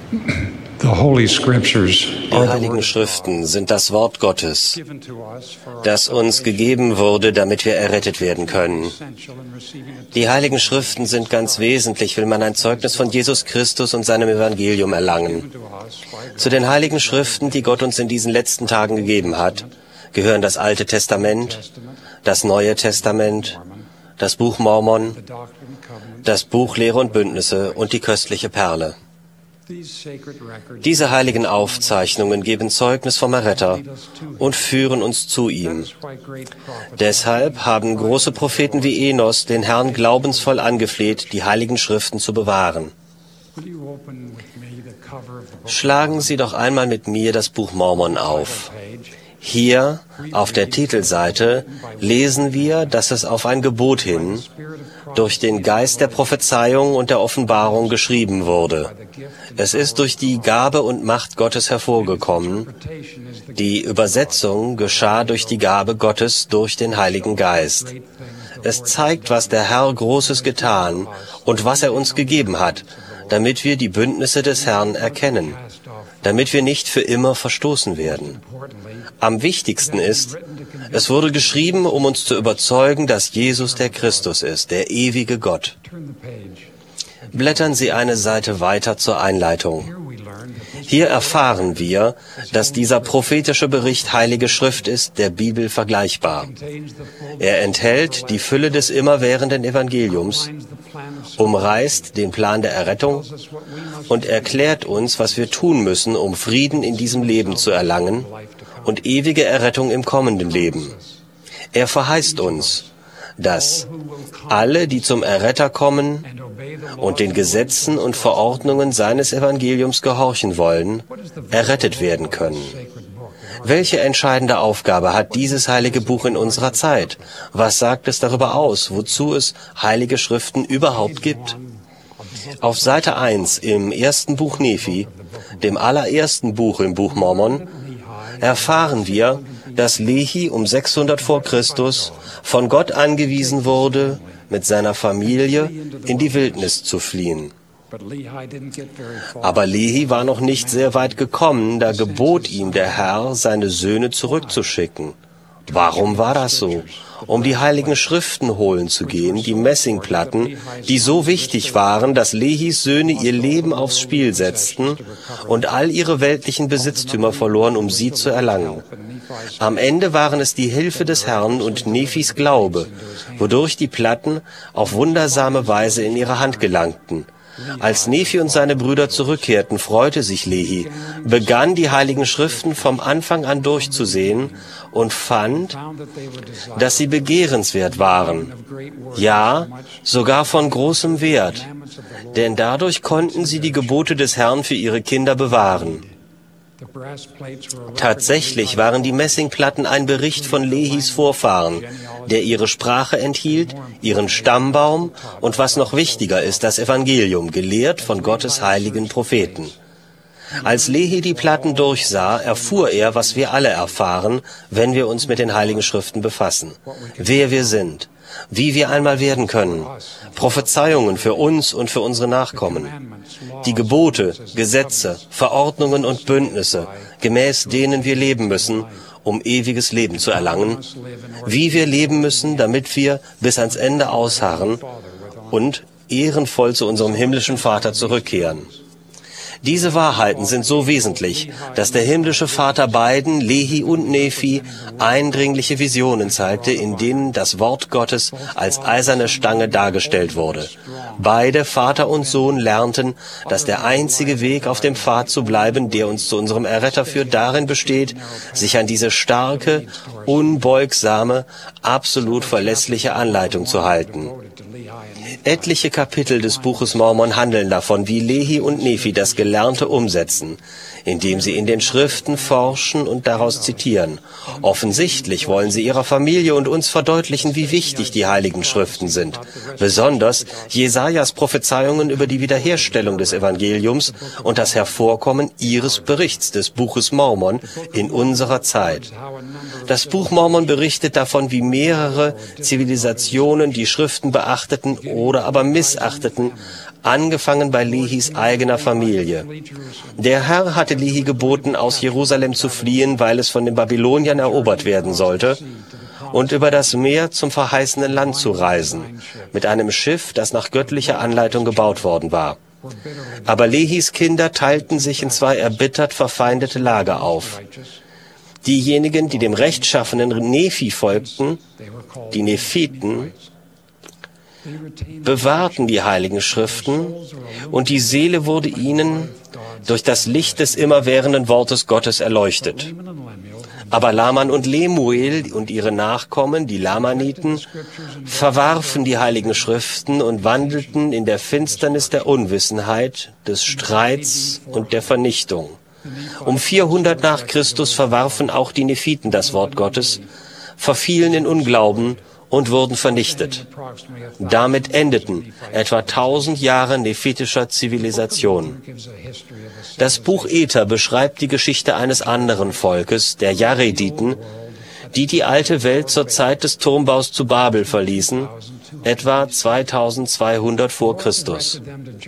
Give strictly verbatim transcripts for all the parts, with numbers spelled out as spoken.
The Holy Scriptures Die Heiligen Schriften sind das Wort Gottes, das uns gegeben wurde, damit wir errettet werden können. Die Heiligen Schriften sind ganz wesentlich, will man ein Zeugnis von Jesus Christus und seinem Evangelium erlangen. Zu den Heiligen Schriften, die Gott uns in diesen letzten Tagen gegeben hat, gehören das Alte Testament, das Neue Testament, das Buch Mormon, das Buch Lehre und Bündnisse und die köstliche Perle. Diese heiligen Aufzeichnungen geben Zeugnis vom Erretter und führen uns zu ihm. Deshalb haben große Propheten wie Enos den Herrn glaubensvoll angefleht, die Heiligen Schriften zu bewahren. Schlagen Sie doch einmal mit mir das Buch Mormon auf. Hier auf der Titelseite lesen wir, dass es auf ein Gebot hin durch den Geist der Prophezeiung und der Offenbarung geschrieben wurde. Es ist durch die Gabe und Macht Gottes hervorgekommen. Die Übersetzung geschah durch die Gabe Gottes durch den Heiligen Geist. Es zeigt, was der Herr Großes getan und was er uns gegeben hat, damit wir die Bündnisse des Herrn erkennen, damit wir nicht für immer verstoßen werden. Am wichtigsten ist, es wurde geschrieben, um uns zu überzeugen, dass Jesus der Christus ist, der ewige Gott. Blättern Sie eine Seite weiter zur Einleitung. Hier erfahren wir, dass dieser prophetische Bericht Heilige Schrift ist, der Bibel vergleichbar. Er enthält die Fülle des immerwährenden Evangeliums, umreißt den Plan der Errettung und erklärt uns, was wir tun müssen, um Frieden in diesem Leben zu erlangen und ewige Errettung im kommenden Leben. Er verheißt uns, dass alle, die zum Erretter kommen und den Gesetzen und Verordnungen seines Evangeliums gehorchen wollen, errettet werden können. Welche entscheidende Aufgabe hat dieses heilige Buch in unserer Zeit? Was sagt es darüber aus, wozu es heilige Schriften überhaupt gibt? Auf Seite eins im ersten Buch Nephi, dem allerersten Buch im Buch Mormon, erfahren wir, dass Lehi um sechshundert vor Christus von Gott angewiesen wurde, mit seiner Familie in die Wildnis zu fliehen. Aber Lehi war noch nicht sehr weit gekommen, da gebot ihm der Herr, seine Söhne zurückzuschicken. Warum war das so? Um die heiligen Schriften holen zu gehen, die Messingplatten, die so wichtig waren, dass Lehis Söhne ihr Leben aufs Spiel setzten und all ihre weltlichen Besitztümer verloren, um sie zu erlangen. Am Ende waren es die Hilfe des Herrn und Nephis Glaube, wodurch die Platten auf wundersame Weise in ihre Hand gelangten. Als Nephi und seine Brüder zurückkehrten, freute sich Lehi, begann die Heiligen Schriften vom Anfang an durchzusehen und fand, dass sie begehrenswert waren, ja, sogar von großem Wert, denn dadurch konnten sie die Gebote des Herrn für ihre Kinder bewahren. Tatsächlich waren die Messingplatten ein Bericht von Lehis Vorfahren, der ihre Sprache enthielt, ihren Stammbaum und, was noch wichtiger ist, das Evangelium, gelehrt von Gottes heiligen Propheten. Als Lehi die Platten durchsah, erfuhr er, was wir alle erfahren, wenn wir uns mit den Heiligen Schriften befassen. Wer wir sind, wie wir einmal werden können, Prophezeiungen für uns und für unsere Nachkommen, die Gebote, Gesetze, Verordnungen und Bündnisse, gemäß denen wir leben müssen, um ewiges Leben zu erlangen, wie wir leben müssen, damit wir bis ans Ende ausharren und ehrenvoll zu unserem himmlischen Vater zurückkehren. Diese Wahrheiten sind so wesentlich, dass der himmlische Vater beiden, Lehi und Nephi, eindringliche Visionen zeigte, in denen das Wort Gottes als eiserne Stange dargestellt wurde. Beide, Vater und Sohn, lernten, dass der einzige Weg, auf dem Pfad zu bleiben, der uns zu unserem Erretter führt, darin besteht, sich an diese starke, unbeugsame, absolut verlässliche Anleitung zu halten. Etliche Kapitel des Buches Mormon handeln davon, wie Lehi und Nephi das Gelernte umsetzen, indem sie in den Schriften forschen und daraus zitieren. Offensichtlich wollen sie ihrer Familie und uns verdeutlichen, wie wichtig die Heiligen Schriften sind. Besonders Jesajas Prophezeiungen über die Wiederherstellung des Evangeliums und das Hervorkommen ihres Berichts des Buches Mormon in unserer Zeit. Das Buch Mormon berichtet davon, wie mehrere Zivilisationen die Schriften beachteten oder aber missachteten, angefangen bei Lehis eigener Familie. Der Herr hatte Lehi geboten, aus Jerusalem zu fliehen, weil es von den Babyloniern erobert werden sollte, und über das Meer zum verheißenen Land zu reisen, mit einem Schiff, das nach göttlicher Anleitung gebaut worden war. Aber Lehis Kinder teilten sich in zwei erbittert verfeindete Lager auf. Diejenigen, die dem rechtschaffenen Nephi folgten, die Nephiten, bewahrten die Heiligen Schriften, und die Seele wurde ihnen durch das Licht des immerwährenden Wortes Gottes erleuchtet. Aber Laman und Lemuel und ihre Nachkommen, die Lamaniten, verwarfen die Heiligen Schriften und wandelten in der Finsternis der Unwissenheit, des Streits und der Vernichtung. Um vierhundert nach Christus verwarfen auch die Nephiten das Wort Gottes, verfielen in Unglauben und wurden vernichtet. Damit endeten etwa tausend Jahre nephitischer Zivilisation. Das Buch Ether beschreibt die Geschichte eines anderen Volkes, der Jarediten, die die alte Welt zur Zeit des Turmbaus zu Babel verließen, etwa zweitausendzweihundert vor Christus.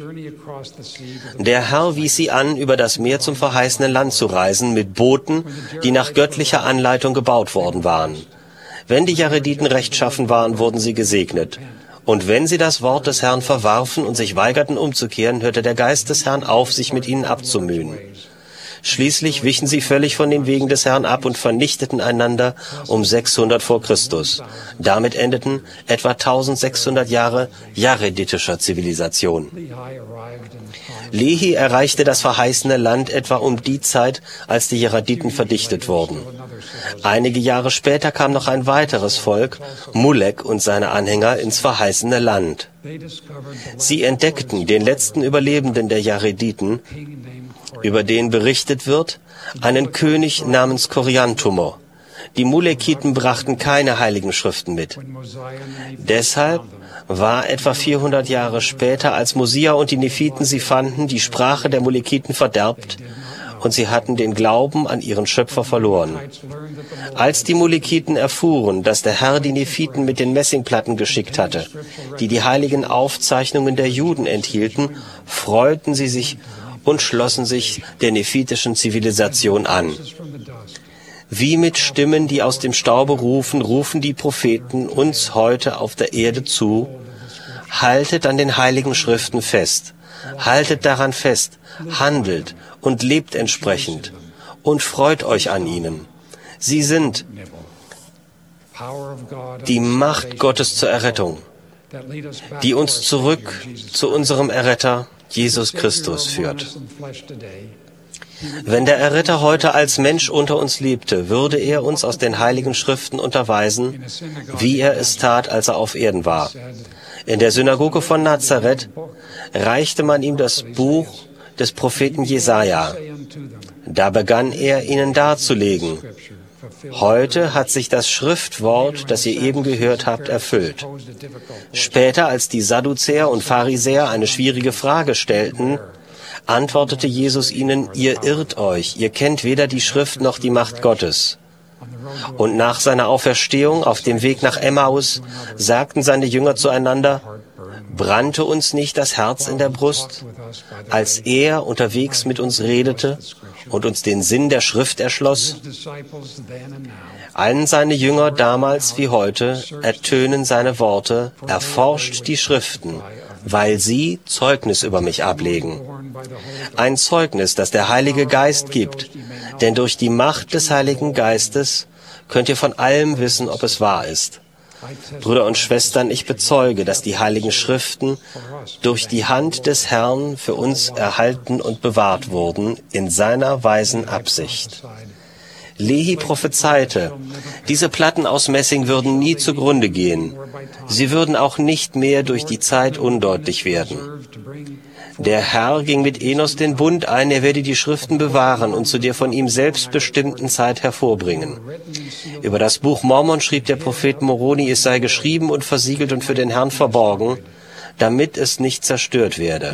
Der Herr wies sie an, über das Meer zum verheißenen Land zu reisen, mit Booten, die nach göttlicher Anleitung gebaut worden waren. Wenn die Jarediten rechtschaffen waren, wurden sie gesegnet. Und wenn sie das Wort des Herrn verwarfen und sich weigerten umzukehren, hörte der Geist des Herrn auf, sich mit ihnen abzumühen. Schließlich wichen sie völlig von den Wegen des Herrn ab und vernichteten einander um sechshundert vor Christus. Damit endeten etwa eintausendsechshundert Jahre jareditischer Zivilisation. Lehi erreichte das verheißene Land etwa um die Zeit, als die Jarediten verdichtet wurden. Einige Jahre später kam noch ein weiteres Volk, Mulek und seine Anhänger, ins verheißene Land. Sie entdeckten den letzten Überlebenden der Jarediten, über den berichtet wird, einen König namens Koriantumor. Die Mulekiten brachten keine heiligen Schriften mit. Deshalb war etwa vierhundert Jahre später, als Mosia und die Nephiten sie fanden, die Sprache der Mulekiten verderbt, und sie hatten den Glauben an ihren Schöpfer verloren. Als die Mulekiten erfuhren, dass der Herr die Nephiten mit den Messingplatten geschickt hatte, die die heiligen Aufzeichnungen der Juden enthielten, freuten sie sich und schlossen sich der nephitischen Zivilisation an. Wie mit Stimmen, die aus dem Staube rufen, rufen die Propheten uns heute auf der Erde zu: Haltet an den heiligen Schriften fest, haltet daran fest, handelt und lebt entsprechend und freut euch an ihnen. Sie sind die Macht Gottes zur Errettung, die uns zurück zu unserem Erretter Jesus Christus führt. Wenn der Erretter heute als Mensch unter uns lebte, würde er uns aus den Heiligen Schriften unterweisen, wie er es tat, als er auf Erden war. In der Synagoge von Nazareth reichte man ihm das Buch des Propheten Jesaja. Da begann er, ihnen darzulegen: Heute hat sich das Schriftwort, das ihr eben gehört habt, erfüllt. Später, als die Sadduzäer und Pharisäer eine schwierige Frage stellten, antwortete Jesus ihnen: Ihr irrt euch, ihr kennt weder die Schrift noch die Macht Gottes. Und nach seiner Auferstehung auf dem Weg nach Emmaus sagten seine Jünger zueinander: Brannte uns nicht das Herz in der Brust, als er unterwegs mit uns redete und uns den Sinn der Schrift erschloss? Allen seine Jünger damals wie heute ertönen seine Worte: Erforscht die Schriften, weil sie Zeugnis über mich ablegen. Ein Zeugnis, das der Heilige Geist gibt, denn durch die Macht des Heiligen Geistes könnt ihr von allem wissen, ob es wahr ist. Brüder und Schwestern, ich bezeuge, dass die Heiligen Schriften durch die Hand des Herrn für uns erhalten und bewahrt wurden, in seiner weisen Absicht. Lehi prophezeite, diese Platten aus Messing würden nie zugrunde gehen. Sie würden auch nicht mehr durch die Zeit undeutlich werden. Der Herr ging mit Enos den Bund ein, er werde die Schriften bewahren und zu der von ihm selbst bestimmten Zeit hervorbringen. Über das Buch Mormon schrieb der Prophet Moroni, es sei geschrieben und versiegelt und für den Herrn verborgen, damit es nicht zerstört werde.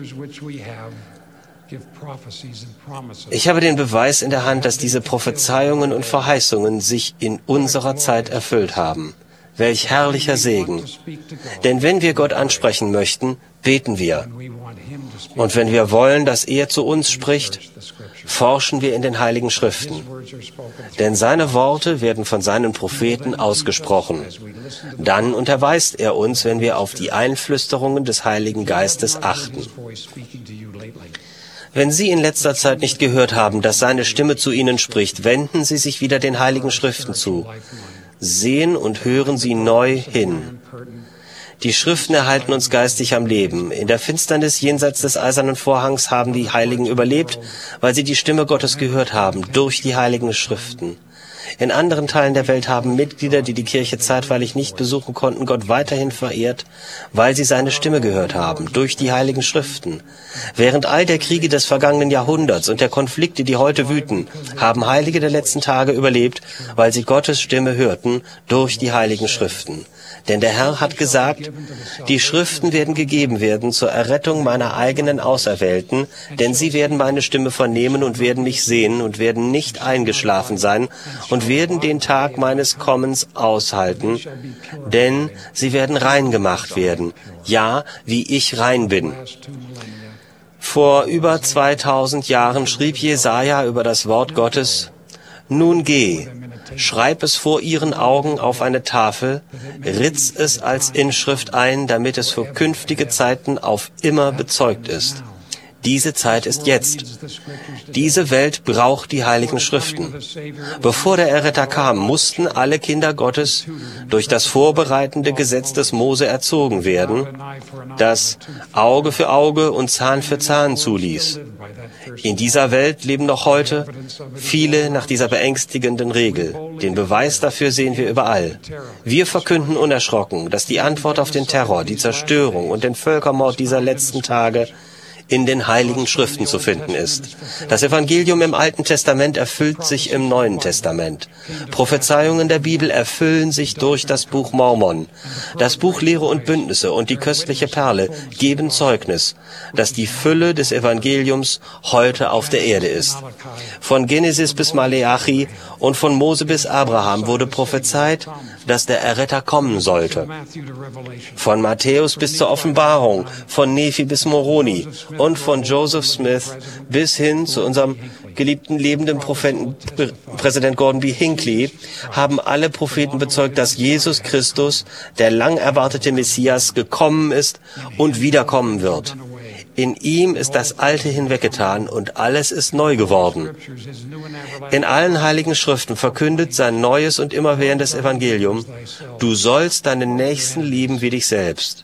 Ich habe den Beweis in der Hand, dass diese Prophezeiungen und Verheißungen sich in unserer Zeit erfüllt haben. Welch herrlicher Segen. Denn wenn wir Gott ansprechen möchten, beten wir. Und wenn wir wollen, dass er zu uns spricht, forschen wir in den Heiligen Schriften. Denn seine Worte werden von seinen Propheten ausgesprochen. Dann unterweist er uns, wenn wir auf die Einflüsterungen des Heiligen Geistes achten. Wenn Sie in letzter Zeit nicht gehört haben, dass seine Stimme zu Ihnen spricht, wenden Sie sich wieder den Heiligen Schriften zu. Sehen und hören Sie neu hin. Die Schriften erhalten uns geistig am Leben. In der Finsternis jenseits des eisernen Vorhangs haben die Heiligen überlebt, weil sie die Stimme Gottes gehört haben, durch die Heiligen Schriften. In anderen Teilen der Welt haben Mitglieder, die die Kirche zeitweilig nicht besuchen konnten, Gott weiterhin verehrt, weil sie seine Stimme gehört haben, durch die Heiligen Schriften. Während all der Kriege des vergangenen Jahrhunderts und der Konflikte, die heute wüten, haben Heilige der letzten Tage überlebt, weil sie Gottes Stimme hörten, durch die Heiligen Schriften. Denn der Herr hat gesagt, die Schriften werden gegeben werden zur Errettung meiner eigenen Auserwählten, denn sie werden meine Stimme vernehmen und werden mich sehen und werden nicht eingeschlafen sein und werden den Tag meines Kommens aushalten, denn sie werden rein gemacht werden, ja, wie ich rein bin. Vor über zweitausend Jahren schrieb Jesaja über das Wort Gottes: Nun geh, schreib es vor ihren Augen auf eine Tafel, ritz es als Inschrift ein, damit es für künftige Zeiten auf immer bezeugt ist. Diese Zeit ist jetzt. Diese Welt braucht die Heiligen Schriften. Bevor der Erretter kam, mussten alle Kinder Gottes durch das vorbereitende Gesetz des Mose erzogen werden, das Auge für Auge und Zahn für Zahn zuließ. In dieser Welt leben noch heute viele nach dieser beängstigenden Regel. Den Beweis dafür sehen wir überall. Wir verkünden unerschrocken, dass die Antwort auf den Terror, die Zerstörung und den Völkermord dieser letzten Tage in den Heiligen Schriften zu finden ist. Das Evangelium im Alten Testament erfüllt sich im Neuen Testament. Prophezeiungen der Bibel erfüllen sich durch das Buch Mormon. Das Buch Lehre und Bündnisse und die köstliche Perle geben Zeugnis, dass die Fülle des Evangeliums heute auf der Erde ist. Von Genesis bis Maleachi und von Mose bis Abraham wurde prophezeit, dass der Erretter kommen sollte. Von Matthäus bis zur Offenbarung, von Nephi bis Moroni und von Joseph Smith bis hin zu unserem geliebten lebenden Propheten Präsident Gordon B. Hinckley haben alle Propheten bezeugt, dass Jesus Christus, der lang erwartete Messias, gekommen ist und wiederkommen wird. In ihm ist das Alte hinweggetan und alles ist neu geworden. In allen Heiligen Schriften verkündet sein neues und immerwährendes Evangelium: Du sollst deinen Nächsten lieben wie dich selbst.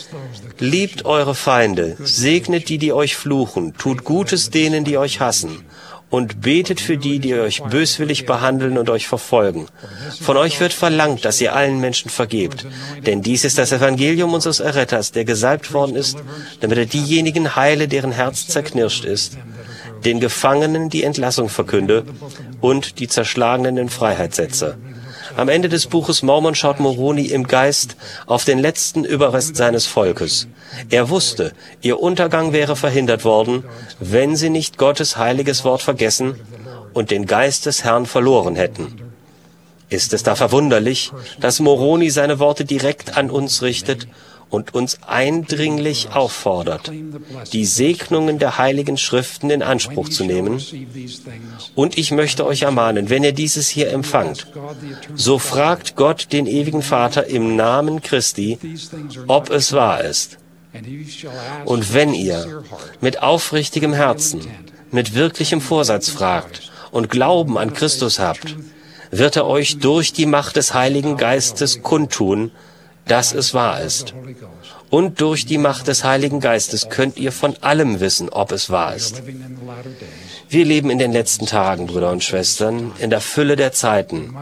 Liebt eure Feinde, segnet die, die euch fluchen, tut Gutes denen, die euch hassen, und betet für die, die euch böswillig behandeln und euch verfolgen. Von euch wird verlangt, dass ihr allen Menschen vergebt, denn dies ist das Evangelium unseres Erretters, der gesalbt worden ist, damit er diejenigen heile, deren Herz zerknirscht ist, den Gefangenen die Entlassung verkünde und die Zerschlagenen in Freiheit setze. Am Ende des Buches Mormon schaut Moroni im Geist auf den letzten Überrest seines Volkes. Er wusste, ihr Untergang wäre verhindert worden, wenn sie nicht Gottes heiliges Wort vergessen und den Geist des Herrn verloren hätten. Ist es da verwunderlich, dass Moroni seine Worte direkt an uns richtet und uns eindringlich auffordert, die Segnungen der Heiligen Schriften in Anspruch zu nehmen? Und ich möchte euch ermahnen, wenn ihr dieses hier empfangt, so fragt Gott den ewigen Vater im Namen Christi, ob es wahr ist. Und wenn ihr mit aufrichtigem Herzen, mit wirklichem Vorsatz fragt und Glauben an Christus habt, wird er euch durch die Macht des Heiligen Geistes kundtun, dass es wahr ist. Und durch die Macht des Heiligen Geistes könnt ihr von allem wissen, ob es wahr ist. Wir leben in den letzten Tagen, Brüder und Schwestern, in der Fülle der Zeiten.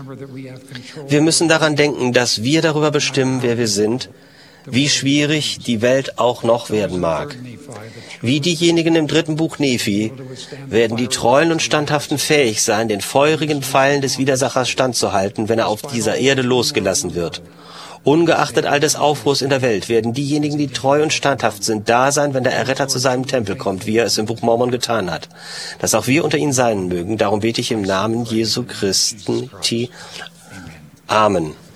Wir müssen daran denken, dass wir darüber bestimmen, wer wir sind, wie schwierig die Welt auch noch werden mag. Wie diejenigen im dritten Buch Nephi werden die Treuen und Standhaften fähig sein, den feurigen Pfeilen des Widersachers standzuhalten, wenn er auf dieser Erde losgelassen wird. Ungeachtet all des Aufruhrs in der Welt werden diejenigen, die treu und standhaft sind, da sein, wenn der Erretter zu seinem Tempel kommt, wie er es im Buch Mormon getan hat. Dass auch wir unter ihnen sein mögen, darum bete ich im Namen Jesu Christi. Amen.